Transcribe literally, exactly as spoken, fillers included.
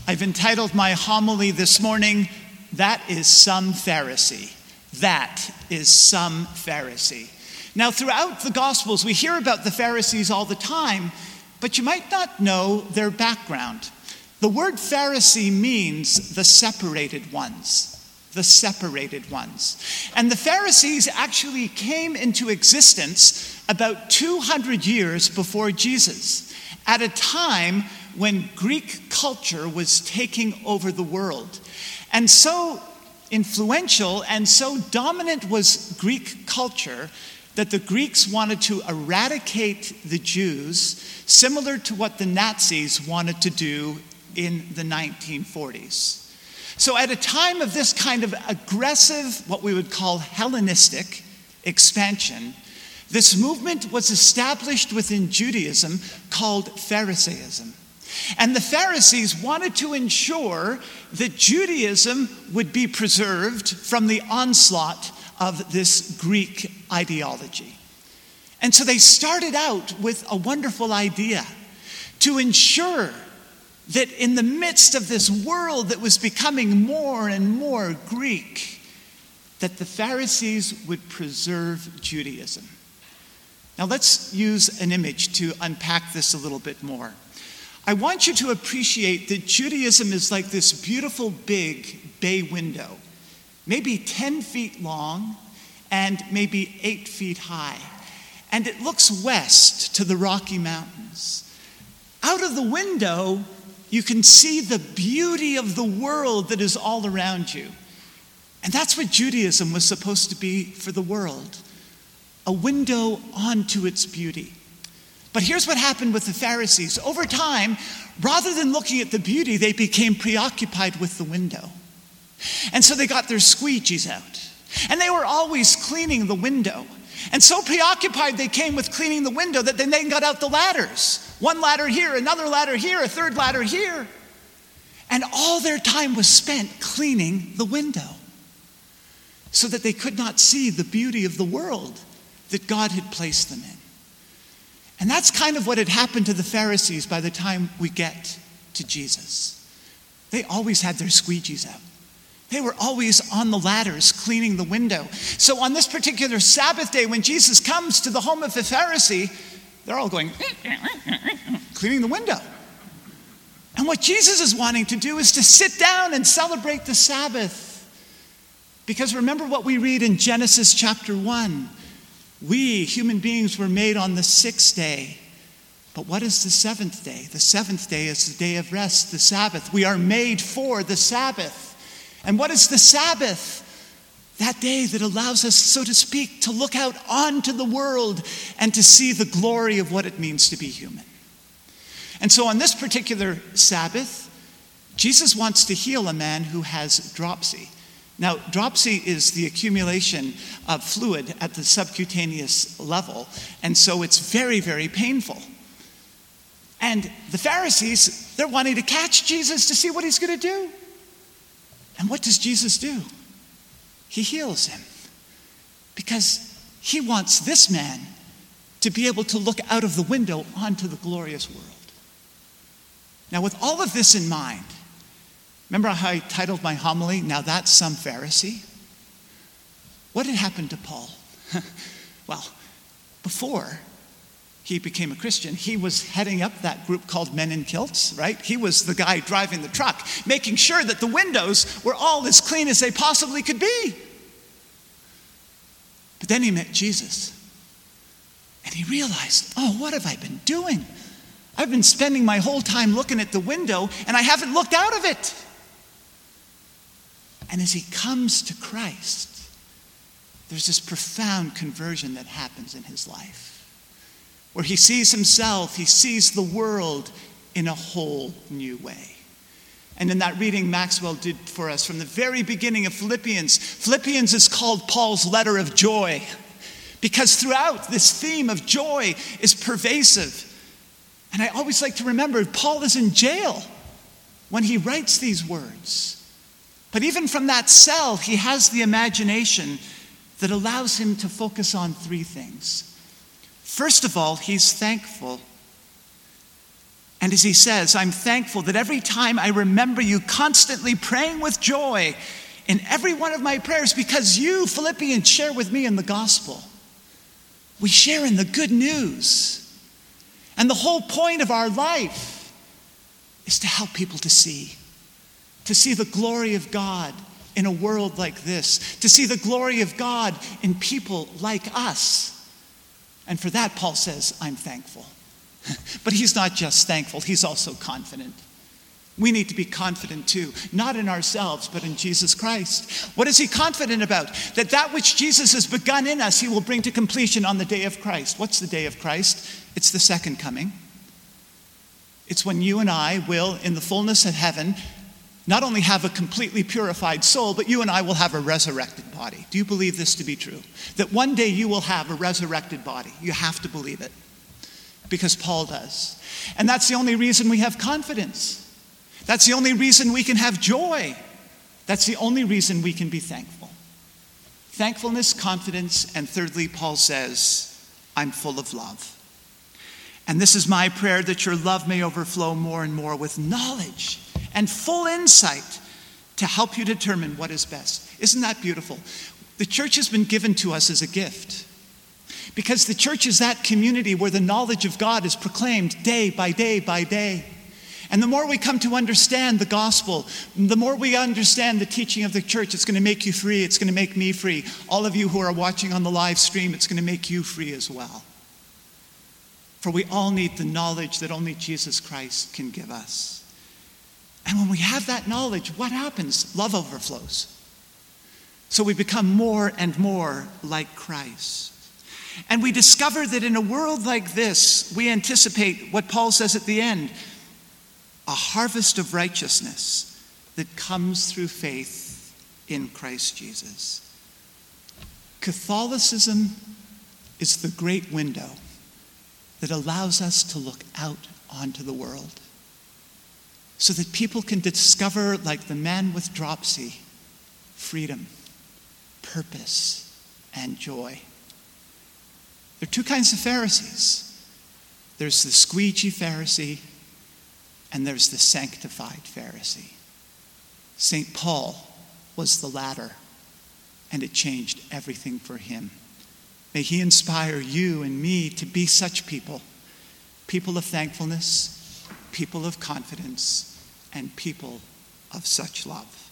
I've entitled my homily this morning, That is Some Pharisee. That is some Pharisee. Now, throughout the Gospels, we hear about the Pharisees all the time, but you might not know their background. The word Pharisee means the separated ones. The separated ones. And the Pharisees actually came into existence about two hundred years before Jesus, at a time when Greek culture was taking over the world. And so influential and so dominant was Greek culture that the Greeks wanted to eradicate the Jews, similar to what the Nazis wanted to do in the nineteen forties. So at a time of this kind of aggressive, what we would call Hellenistic expansion, this movement was established within Judaism called Pharisaism. And the Pharisees wanted to ensure that Judaism would be preserved from the onslaught of this Greek ideology. And so they started out with a wonderful idea to ensure that in the midst of this world that was becoming more and more Greek, that the Pharisees would preserve Judaism. Now let's use an image to unpack this a little bit more. I want you to appreciate that Judaism is like this beautiful big bay window, maybe ten feet long and maybe eight feet high. And it looks west to the Rocky Mountains. Out of the window, you can see the beauty of the world that is all around you. And that's what Judaism was supposed to be for the world, a window onto its beauty. But here's what happened with the Pharisees. Over time, rather than looking at the beauty, they became preoccupied with the window. And so they got their squeegees out. And they were always cleaning the window. And so preoccupied they came with cleaning the window that they then got out the ladders. One ladder here, another ladder here, a third ladder here. And all their time was spent cleaning the window so that they could not see the beauty of the world that God had placed them in. And that's kind of what had happened to the Pharisees by the time we get to Jesus. They always had their squeegees out. They were always on the ladders cleaning the window. So on this particular Sabbath day, when Jesus comes to the home of the Pharisee, they're all going, cleaning the window. And what Jesus is wanting to do is to sit down and celebrate the Sabbath. Because remember what we read in Genesis chapter one. We, human beings, were made on the sixth day. But what is the seventh day? The seventh day is the day of rest, the Sabbath. We are made for the Sabbath. And what is the Sabbath? That day that allows us, so to speak, to look out onto the world and to see the glory of what it means to be human. And so on this particular Sabbath, Jesus wants to heal a man who has dropsy. Now, dropsy is the accumulation of fluid at the subcutaneous level, and so it's very, very painful. And the Pharisees, they're wanting to catch Jesus to see what he's going to do. And what does Jesus do? He heals him because he wants this man to be able to look out of the window onto the glorious world. Now, with all of this in mind, remember how I titled my homily, Now That's Some Pharisee? What had happened to Paul? Well, before he became a Christian, he was heading up that group called Men in Kilts, right? He was the guy driving the truck, making sure that the windows were all as clean as they possibly could be. But then he met Jesus. And he realized, oh, what have I been doing? I've been spending my whole time looking at the window, and I haven't looked out of it. And as he comes to Christ, there's this profound conversion that happens in his life, where he sees himself, he sees the world in a whole new way. And in that reading Maxwell did for us from the very beginning of Philippians, Philippians is called Paul's letter of joy, because throughout this theme of joy is pervasive. And I always like to remember, Paul is in jail when he writes these words. But even from that cell, he has the imagination that allows him to focus on three things. First of all, he's thankful. And as he says, I'm thankful that every time I remember you, constantly praying with joy in every one of my prayers, because you, Philippians, share with me in the gospel. We share in the good news. And the whole point of our life is to help people to see, to see the glory of God in a world like this, to see the glory of God in people like us. And for that, Paul says, I'm thankful. But he's not just thankful, he's also confident. We need to be confident too, not in ourselves, but in Jesus Christ. What is he confident about? That that which Jesus has begun in us, he will bring to completion on the day of Christ. What's the day of Christ? It's the second coming. It's when you and I will, in the fullness of heaven, not only have a completely purified soul, but you and I will have a resurrected body. Do you believe this to be true? That one day you will have a resurrected body. You have to believe it. Because Paul does. And that's the only reason we have confidence. That's the only reason we can have joy. That's the only reason we can be thankful. Thankfulness, confidence, and thirdly, Paul says, I'm full of love. And this is my prayer, that your love may overflow more and more with knowledge and full insight to help you determine what is best. Isn't that beautiful? The church has been given to us as a gift. Because the church is that community where the knowledge of God is proclaimed day by day by day. And the more we come to understand the gospel, the more we understand the teaching of the church, it's going to make you free. It's going to make me free. All of you who are watching on the live stream, it's going to make you free as well. For we all need the knowledge that only Jesus Christ can give us. And when we have that knowledge, what happens? Love overflows. So we become more and more like Christ. And we discover that in a world like this, we anticipate what Paul says at the end, a harvest of righteousness that comes through faith in Christ Jesus. Catholicism is the great window that allows us to look out onto the world so that people can discover, like the man with dropsy, freedom, purpose, and joy. There are two kinds of Pharisees. There's the squeegee Pharisee, and there's the sanctified Pharisee. Saint Paul was the latter, and it changed everything for him. May he inspire you and me to be such people, people of thankfulness, people of confidence, and people of such love.